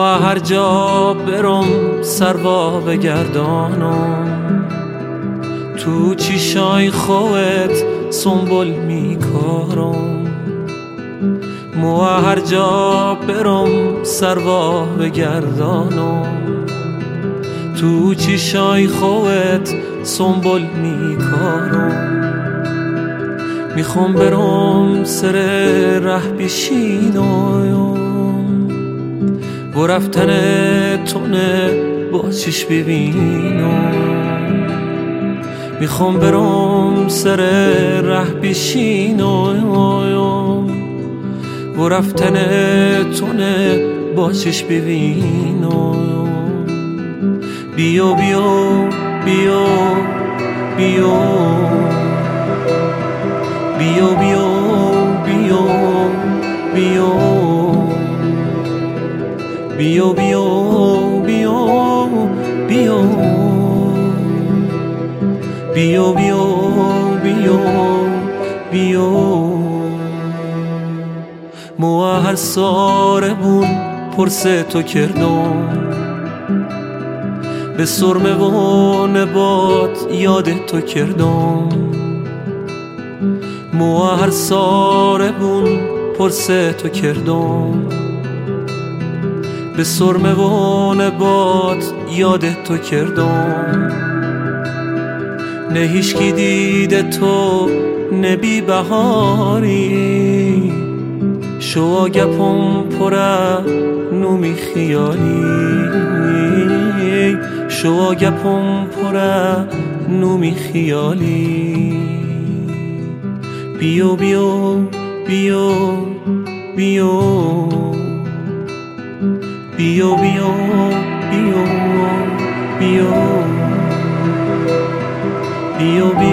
هر جا برم سروا بگردانم، تو چیشای خوت سنبول میکارم. مو هر جا برم سروا بگردانم، تو چیشای خوت سنبول میکارم. میخوام برم سر ره بشینم و رفتن تونه با چشم ببینم. میخوام برم سر ره بشینم و رفتن تونه با چشم ببینم. بیا بیا بیا بیا بیا بیا بیا بیا بیا بیا بیا بیا بیا بیا بیا بیا. مو هر ساربون پرسه تو کردم، به سرمه و نبات یاد تو کردم. مو هر ساربون پرسه تو کردم، به سرمه و نبات یاد تو کردم. نه هیچکی دیده تو نبی بهاری، شو گپم پره نومی خیالی، شو گپم پره نومی خیالی. بیو بیو بیو بیو بیو بیو بیو بیو بیو بیو